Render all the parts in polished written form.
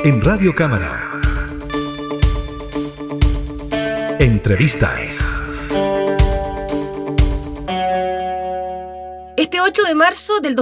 En Radio Cámara. Entrevistas. Este 8 de marzo del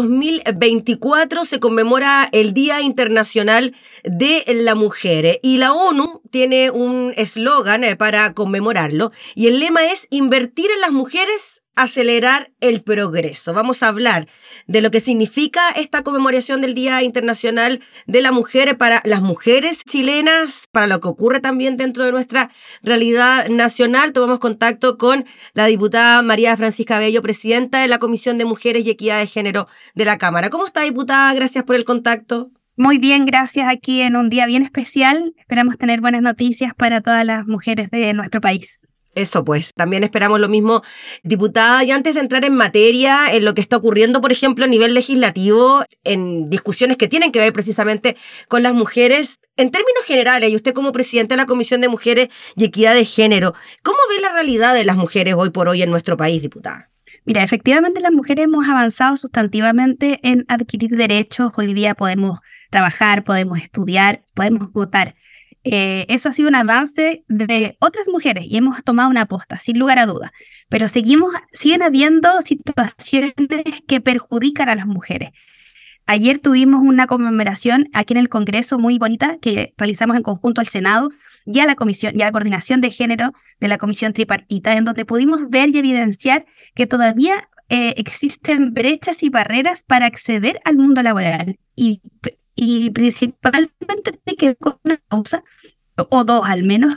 2024 se conmemora el Día Internacional de la Mujer y la ONU tiene un eslogan para conmemorarlo y el lema es invertir en las mujeres, acelerar el progreso. Vamos a hablar de lo que significa esta conmemoración del Día Internacional de la Mujer para las mujeres chilenas, para lo que ocurre también dentro de nuestra realidad nacional. Tomamos contacto con la diputada María Francisca Bello, presidenta de la Comisión de Mujeres y Equidad de Género de la Cámara. ¿Cómo está, diputada? Gracias por el contacto. Muy bien, gracias. Aquí en un día bien especial. Esperamos tener buenas noticias para todas las mujeres de nuestro país. Eso pues, también esperamos lo mismo, diputada. Y antes de entrar en materia, en lo que está ocurriendo, por ejemplo, a nivel legislativo, en discusiones que tienen que ver precisamente con las mujeres, en términos generales, y usted como presidente de la Comisión de Mujeres y Equidad de Género, ¿cómo ve la realidad de las mujeres hoy por hoy en nuestro país, diputada? Mira, efectivamente las mujeres hemos avanzado sustantivamente en adquirir derechos. Hoy día podemos trabajar, podemos estudiar, podemos votar. Eso ha sido un avance de otras mujeres y hemos tomado una aposta, sin lugar a dudas. Pero siguen habiendo situaciones que perjudican a las mujeres. Ayer tuvimos una conmemoración aquí en el Congreso muy bonita que realizamos en conjunto al Senado y a la Comisión y a la Coordinación de Género de la Comisión Tripartita, en donde pudimos ver y evidenciar que todavía existen brechas y barreras para acceder al mundo laboral. Y principalmente tiene que ver con una causa, o dos al menos.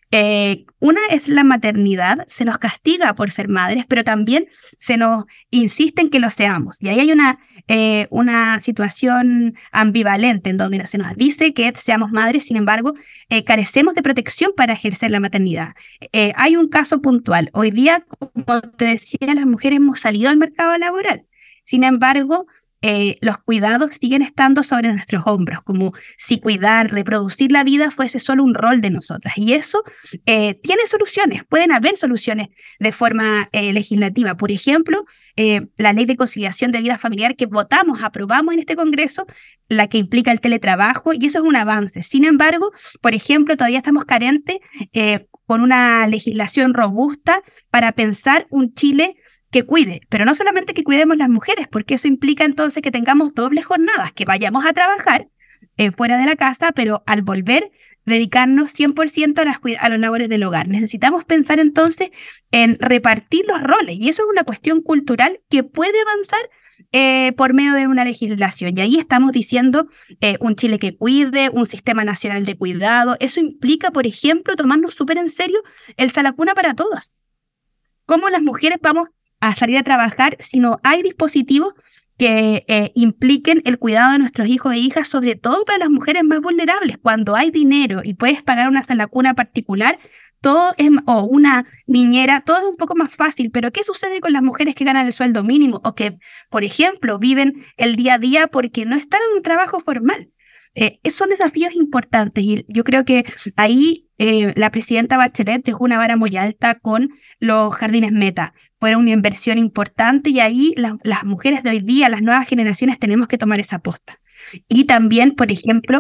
Una es la maternidad, se nos castiga por ser madres, pero también se nos insiste en que lo seamos. Y ahí hay una situación ambivalente en donde se nos dice que seamos madres, sin embargo, carecemos de protección para ejercer la maternidad. Hay un caso puntual. Hoy día, como te decía, las mujeres hemos salido al mercado laboral. Sin embargo, los cuidados siguen estando sobre nuestros hombros, como si cuidar, reproducir la vida fuese solo un rol de nosotras. Y eso tiene soluciones, pueden haber soluciones de forma legislativa. Por ejemplo, la ley de conciliación de vida familiar que aprobamos en este Congreso, la que implica el teletrabajo, y eso es un avance. Sin embargo, por ejemplo, todavía estamos carentes con una legislación robusta para pensar un Chile que cuide, pero no solamente que cuidemos las mujeres, porque eso implica entonces que tengamos dobles jornadas, que vayamos a trabajar fuera de la casa, pero al volver dedicarnos 100% a las labores del hogar. Necesitamos pensar entonces en repartir los roles, y eso es una cuestión cultural que puede avanzar por medio de una legislación. Y ahí estamos diciendo un Chile que cuide, un sistema nacional de cuidado. Eso implica, por ejemplo, tomarnos súper en serio el Salacuna para todas. ¿Cómo las mujeres vamos a salir a trabajar si no hay dispositivos que impliquen el cuidado de nuestros hijos e hijas, sobre todo para las mujeres más vulnerables? Cuando hay dinero y puedes pagar una salacuna particular, o una niñera, todo es un poco más fácil. Pero ¿qué sucede con las mujeres que ganan el sueldo mínimo o que, por ejemplo, viven el día a día porque no están en un trabajo formal? Son desafíos importantes y yo creo que ahí la presidenta Bachelet dejó una vara muy alta con los jardines Meta. Fueron una inversión importante y ahí las mujeres de hoy día, las nuevas generaciones, tenemos que tomar esa aposta. Y también, por ejemplo,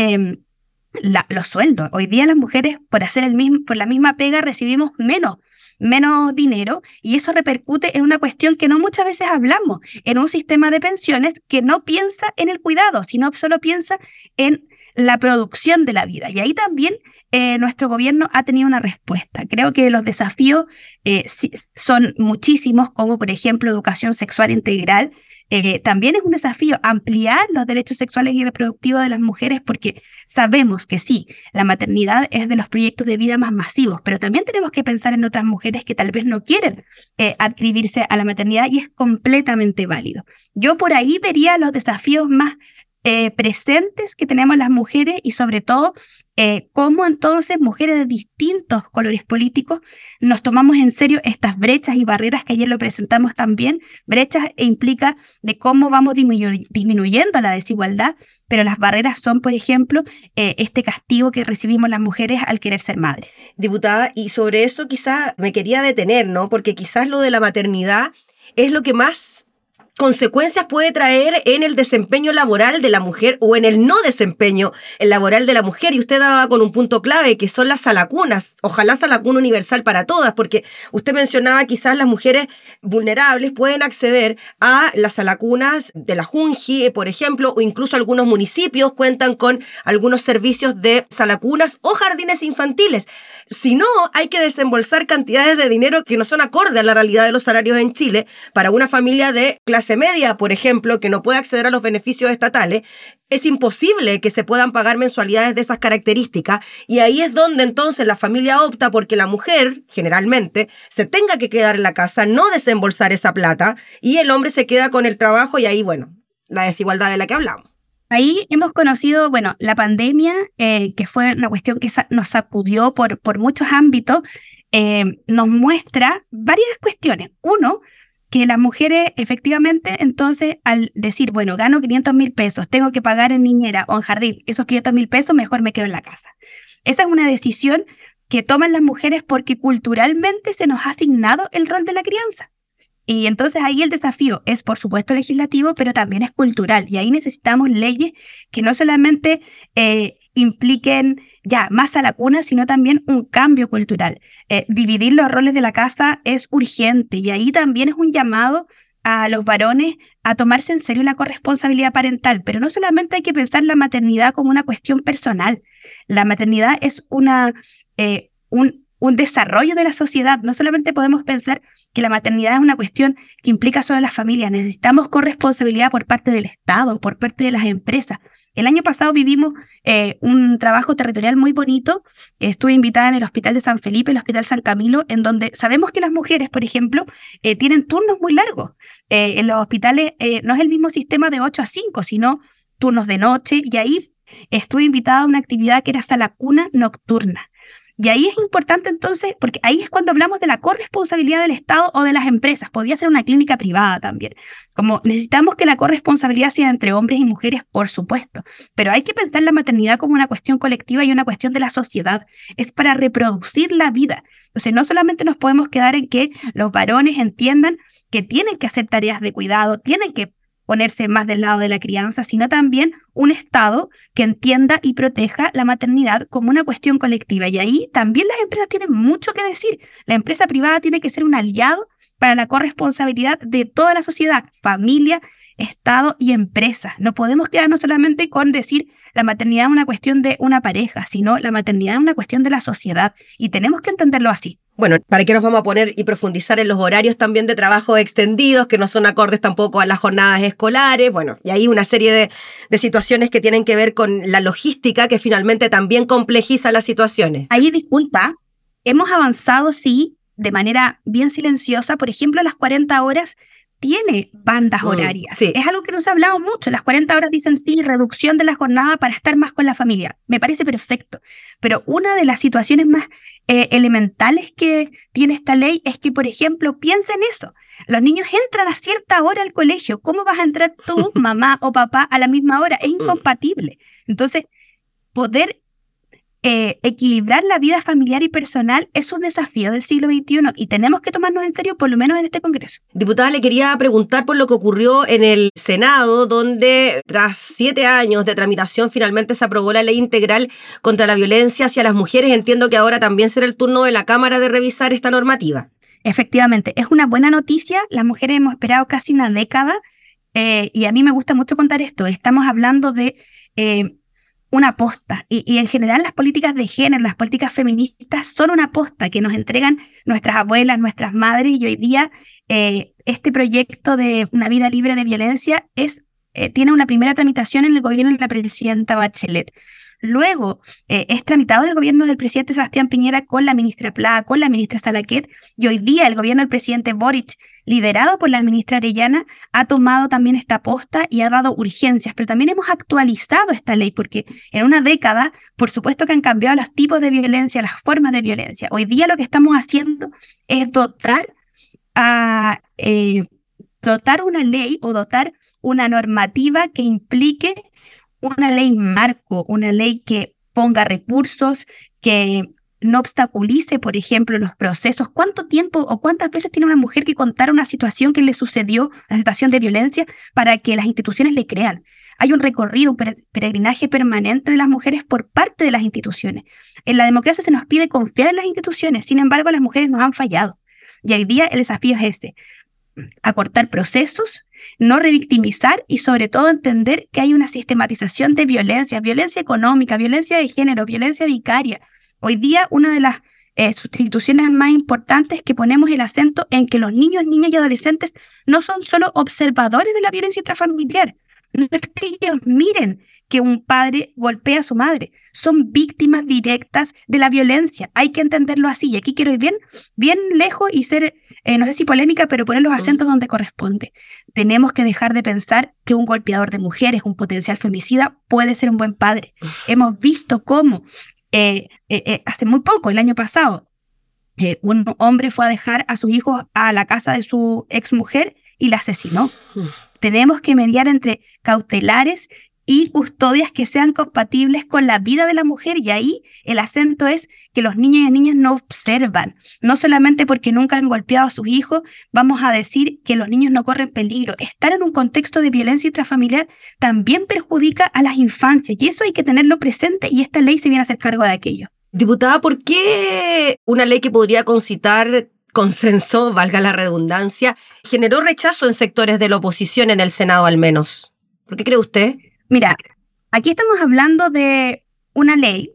los sueldos. Hoy día las mujeres por la misma pega recibimos menos dinero, y eso repercute en una cuestión que no muchas veces hablamos, en un sistema de pensiones que no piensa en el cuidado, sino solo piensa en la producción de la vida. Y ahí también nuestro gobierno ha tenido una respuesta. Creo que los desafíos son muchísimos, como por ejemplo educación sexual integral. También es un desafío ampliar los derechos sexuales y reproductivos de las mujeres, porque sabemos que sí, la maternidad es de los proyectos de vida más masivos, pero también tenemos que pensar en otras mujeres que tal vez no quieren adscribirse a la maternidad, y es completamente válido. Yo por ahí vería los desafíos más presentes que tenemos las mujeres, y sobre todo cómo entonces mujeres de distintos colores políticos nos tomamos en serio estas brechas y barreras que ayer lo presentamos también. Brechas implica de cómo vamos disminuyendo la desigualdad, pero las barreras son, por ejemplo, este castigo que recibimos las mujeres al querer ser madres. Diputada, y sobre eso quizás me quería detener, ¿no? Porque quizás lo de la maternidad es lo que más consecuencias puede traer en el desempeño laboral de la mujer o en el no desempeño laboral de la mujer. Y usted daba con un punto clave, que son las salacunas. Ojalá salacuna universal para todas, porque usted mencionaba quizás las mujeres vulnerables pueden acceder a las salacunas de la Junji, por ejemplo, o incluso algunos municipios cuentan con algunos servicios de salacunas o jardines infantiles. Si no, hay que desembolsar cantidades de dinero que no son acorde a la realidad de los salarios en Chile. Para una familia de clase media, por ejemplo, que no puede acceder a los beneficios estatales, es imposible que se puedan pagar mensualidades de esas características, y ahí es donde entonces la familia opta porque la mujer, generalmente, se tenga que quedar en la casa, no desembolsar esa plata, y el hombre se queda con el trabajo, y ahí, bueno, la desigualdad de la que hablamos. Ahí hemos conocido, bueno, la pandemia, que fue una cuestión que nos sacudió por muchos ámbitos, nos muestra varias cuestiones. Uno, que las mujeres efectivamente, entonces, al decir, bueno, gano 500.000 pesos, tengo que pagar en niñera o en jardín, esos 500.000 pesos, mejor me quedo en la casa. Esa es una decisión que toman las mujeres porque culturalmente se nos ha asignado el rol de la crianza. Y entonces ahí el desafío es, por supuesto, legislativo, pero también es cultural. Y ahí necesitamos leyes que no solamente impliquen ya más salacuna, sino también un cambio cultural. Dividir los roles de la casa es urgente, y ahí también es un llamado a los varones a tomarse en serio la corresponsabilidad parental. Pero no solamente hay que pensar la maternidad como una cuestión personal. La maternidad es un desarrollo de la sociedad. No solamente podemos pensar que la maternidad es una cuestión que implica solo a las familias. Necesitamos corresponsabilidad por parte del Estado, por parte de las empresas. El año pasado vivimos un trabajo territorial muy bonito. Estuve invitada en el Hospital de San Felipe, el Hospital San Camilo, en donde sabemos que las mujeres, por ejemplo, tienen turnos muy largos. En los hospitales no es el mismo sistema de 8 a 5, sino turnos de noche. Y ahí estuve invitada a una actividad que era salacuna nocturna. Y ahí es importante entonces, porque ahí es cuando hablamos de la corresponsabilidad del Estado o de las empresas. Podría ser una clínica privada también. Como necesitamos que la corresponsabilidad sea entre hombres y mujeres, por supuesto. Pero hay que pensar la maternidad como una cuestión colectiva y una cuestión de la sociedad. Es para reproducir la vida. Entonces no solamente nos podemos quedar en que los varones entiendan que tienen que hacer tareas de cuidado, tienen que ponerse más del lado de la crianza, sino también un Estado que entienda y proteja la maternidad como una cuestión colectiva. Y ahí también las empresas tienen mucho que decir. La empresa privada tiene que ser un aliado para la corresponsabilidad de toda la sociedad, familia, Estado y empresa. No podemos quedarnos solamente con decir la maternidad es una cuestión de una pareja, sino la maternidad es una cuestión de la sociedad, y tenemos que entenderlo así. Bueno, ¿para qué nos vamos a poner y profundizar en los horarios también de trabajo extendidos, que no son acordes tampoco a las jornadas escolares? Bueno, y hay una serie de situaciones que tienen que ver con la logística, que finalmente también complejiza las situaciones. Ahí, disculpa, hemos avanzado, sí, de manera bien silenciosa. Por ejemplo, las 40 horas tiene bandas horarias. Sí. Es algo que no se ha hablado mucho. Las 40 horas dicen sí, reducción de la jornada para estar más con la familia. Me parece perfecto. Pero una de las situaciones más elementales que tiene esta ley es que, por ejemplo, piensa en eso. Los niños entran a cierta hora al colegio. ¿Cómo vas a entrar tú, mamá o papá, a la misma hora? Es incompatible. Entonces, poder equilibrar la vida familiar y personal es un desafío del siglo XXI, y tenemos que tomarnos en serio, por lo menos en este Congreso. Diputada, le quería preguntar por lo que ocurrió en el Senado, donde tras 7 años de tramitación finalmente se aprobó la ley integral contra la violencia hacia las mujeres. Entiendo que ahora también será el turno de la Cámara de revisar esta normativa. Efectivamente, es una buena noticia. Las mujeres hemos esperado casi una década, y a mí me gusta mucho contar esto. Estamos hablando de una aposta, y en general las políticas de género, las políticas feministas son una aposta que nos entregan nuestras abuelas, nuestras madres, y hoy día este proyecto de una vida libre de violencia tiene una primera tramitación en el gobierno de la presidenta Bachelet. Luego es tramitado en el gobierno del presidente Sebastián Piñera con la ministra Pla, con la ministra Salaquet, y hoy día el gobierno del presidente Boric, liderado por la ministra Arellana, ha tomado también esta aposta y ha dado urgencias, pero también hemos actualizado esta ley, porque en una década, por supuesto que han cambiado los tipos de violencia, las formas de violencia. Hoy día lo que estamos haciendo es dotar una ley o dotar una normativa que implique una ley marco, una ley que ponga recursos, que no obstaculice, por ejemplo, los procesos. ¿Cuánto tiempo o cuántas veces tiene una mujer que contar una situación que le sucedió, una situación de violencia, para que las instituciones le crean? Hay un recorrido, un peregrinaje permanente de las mujeres por parte de las instituciones. En la democracia se nos pide confiar en las instituciones, sin embargo, las mujeres nos han fallado. Y hoy día el desafío es este: acortar procesos, no revictimizar y sobre todo entender que hay una sistematización de violencia, violencia económica, violencia de género, violencia vicaria. Hoy día una de las sustituciones más importantes que ponemos el acento en que los niños, niñas y adolescentes no son solo observadores de la violencia intrafamiliar. No es que ellos miren que un padre golpea a su madre, son víctimas directas de la violencia. Hay que entenderlo así. Y aquí quiero ir bien lejos y ser, no sé si polémica, pero poner los acentos donde corresponde. Tenemos que dejar de pensar que un golpeador de mujeres, un potencial femicida, puede ser un buen padre. Hemos visto cómo hace muy poco, el año pasado, un hombre fue a dejar a sus hijos a la casa de su exmujer y la asesinó. Tenemos que mediar entre cautelares y custodias que sean compatibles con la vida de la mujer, y ahí el acento es que los niños y las niñas no observan. No solamente porque nunca han golpeado a sus hijos, vamos a decir que los niños no corren peligro. Estar en un contexto de violencia intrafamiliar también perjudica a las infancias, y eso hay que tenerlo presente, y esta ley se viene a hacer cargo de aquello. Diputada, ¿por qué una ley que podría concitar consenso, valga la redundancia, generó rechazo en sectores de la oposición en el Senado al menos? ¿Por qué cree usted? Mira, aquí estamos hablando de una ley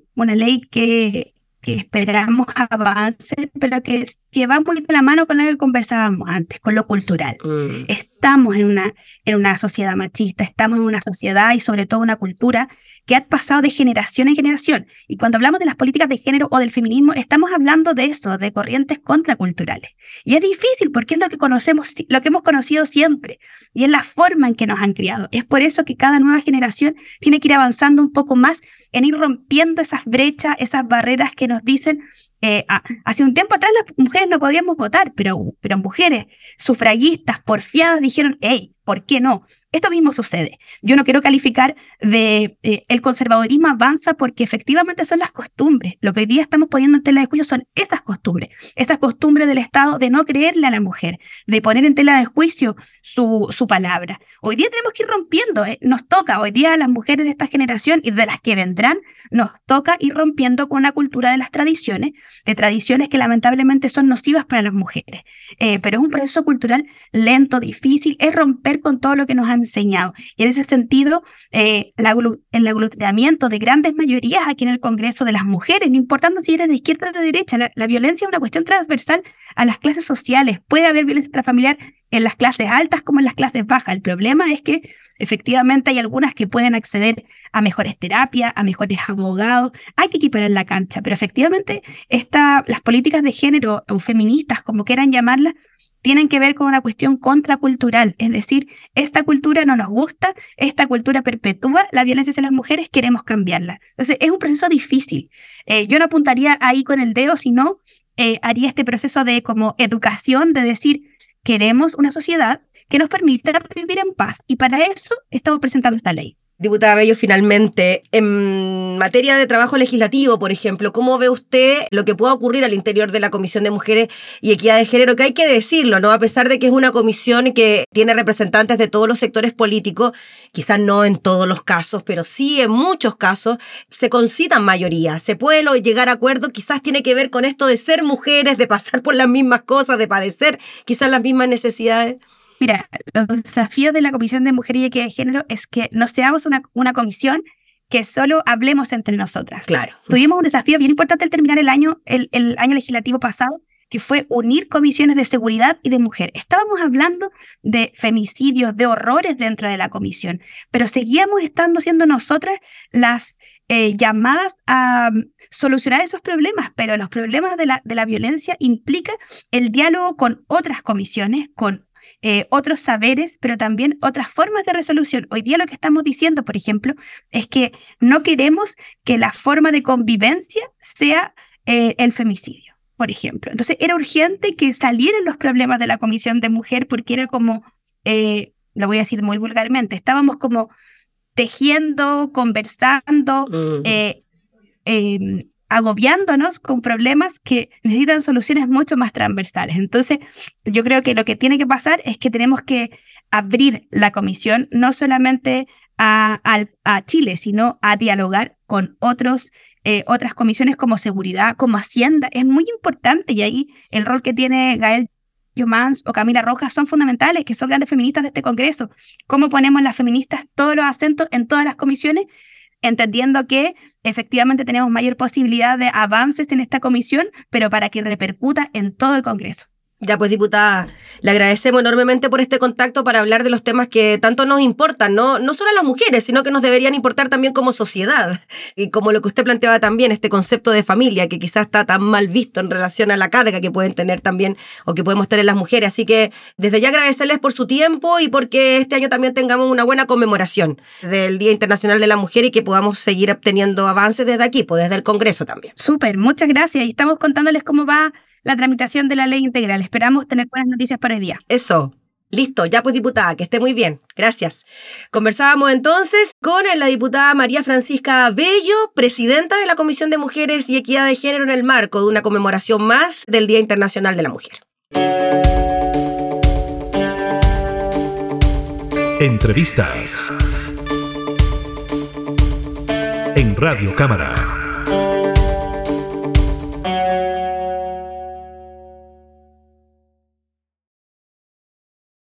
que esperamos avance, pero que va un poquito de la mano con lo que conversábamos antes, con lo cultural. Estamos en una sociedad machista, estamos en una sociedad y sobre todo una cultura que ha pasado de generación en generación. Y cuando hablamos de las políticas de género o del feminismo, estamos hablando de eso, de corrientes contraculturales. Y es difícil porque es lo que conocemos, lo que hemos conocido siempre, y es la forma en que nos han criado. Es por eso que cada nueva generación tiene que ir avanzando un poco más en ir rompiendo esas brechas, esas barreras que nos dicen, hace un tiempo atrás las mujeres no podíamos votar, pero mujeres sufragistas, porfiadas, dijeron, hey, ¿por qué no? Esto mismo sucede. Yo no quiero calificar de el conservadurismo avanza porque efectivamente son las costumbres. Lo que hoy día estamos poniendo en tela de juicio son esas costumbres del Estado de no creerle a la mujer, de poner en tela de juicio su palabra. Hoy día tenemos que ir rompiendo, nos toca, hoy día a las mujeres de esta generación y de las que vendrán, nos toca ir rompiendo con una cultura de las tradiciones, que lamentablemente son nocivas para las mujeres. Pero es un proceso cultural lento, difícil, es romper con todo lo que nos han enseñado. Y en ese sentido, el aglutinamiento de grandes mayorías aquí en el Congreso de las mujeres, no importando si eres de izquierda o de derecha, la violencia es una cuestión transversal a las clases sociales. Puede haber violencia intrafamiliar en las clases altas como en las clases bajas. El problema es que efectivamente hay algunas que pueden acceder a mejores terapias, a mejores abogados. Hay que equiparar la cancha, pero efectivamente las políticas de género o feministas, como quieran llamarlas, tienen que ver con una cuestión contracultural. Es decir, esta cultura no nos gusta, esta cultura perpetúa la violencia hacia las mujeres, queremos cambiarla. Entonces es un proceso difícil. Yo no apuntaría ahí con el dedo, sino haría este proceso de como educación, de decir, queremos una sociedad que nos permita vivir en paz, y para eso estamos presentando esta ley. Diputada Bello, finalmente, en materia de trabajo legislativo, por ejemplo, ¿cómo ve usted lo que pueda ocurrir al interior de la Comisión de Mujeres y Equidad de Género? Que hay que decirlo, ¿no? A pesar de que es una comisión que tiene representantes de todos los sectores políticos, quizás no en todos los casos, pero sí en muchos casos, se concitan mayorías, se puede llegar a acuerdos, quizás tiene que ver con esto de ser mujeres, de pasar por las mismas cosas, de padecer quizás las mismas necesidades. Mira, los desafíos de la Comisión de Mujer y Equidad de Género es que no seamos una comisión que solo hablemos entre nosotras. Claro. Tuvimos un desafío bien importante al terminar el año legislativo pasado, que fue unir comisiones de seguridad y de mujer. Estábamos hablando de femicidios, de horrores dentro de la comisión, pero seguíamos siendo nosotras las llamadas a solucionar esos problemas, pero los problemas de la violencia implican el diálogo con otras comisiones, con otros saberes, pero también otras formas de resolución. Hoy día lo que estamos diciendo, por ejemplo, es que no queremos que la forma de convivencia sea el femicidio, por ejemplo. Entonces era urgente que salieran los problemas de la Comisión de Mujer, porque era como, lo voy a decir muy vulgarmente, estábamos como tejiendo, conversando, agobiándonos con problemas que necesitan soluciones mucho más transversales. Entonces, yo creo que lo que tiene que pasar es que tenemos que abrir la comisión no solamente a Chile, sino a dialogar con otras comisiones como Seguridad, como Hacienda. Es muy importante, y ahí el rol que tiene Gael Jomans o Camila Rojas son fundamentales, que son grandes feministas de este Congreso. ¿Cómo ponemos las feministas todos los acentos en todas las comisiones? Entendiendo que efectivamente tenemos mayor posibilidad de avances en esta comisión, pero para que repercuta en todo el Congreso. Ya pues, diputada, le agradecemos enormemente por este contacto para hablar de los temas que tanto nos importan, no solo a las mujeres, sino que nos deberían importar también como sociedad. Y como lo que usted planteaba también, este concepto de familia, que quizás está tan mal visto en relación a la carga que pueden tener también, o que podemos tener las mujeres. Así que desde ya agradecerles por su tiempo y porque este año también tengamos una buena conmemoración del Día Internacional de la Mujer y que podamos seguir obteniendo avances desde aquí, pues desde el Congreso también. Súper, muchas gracias. Y estamos contándoles cómo va la tramitación de la ley integral. Esperamos tener buenas noticias para el día. Eso. Listo, ya pues, diputada, que esté muy bien. Gracias. Conversábamos entonces con la diputada María Francisca Bello, presidenta de la Comisión de Mujeres y Equidad de Género en el marco de una conmemoración más del Día Internacional de la Mujer. Entrevistas en Radio Cámara.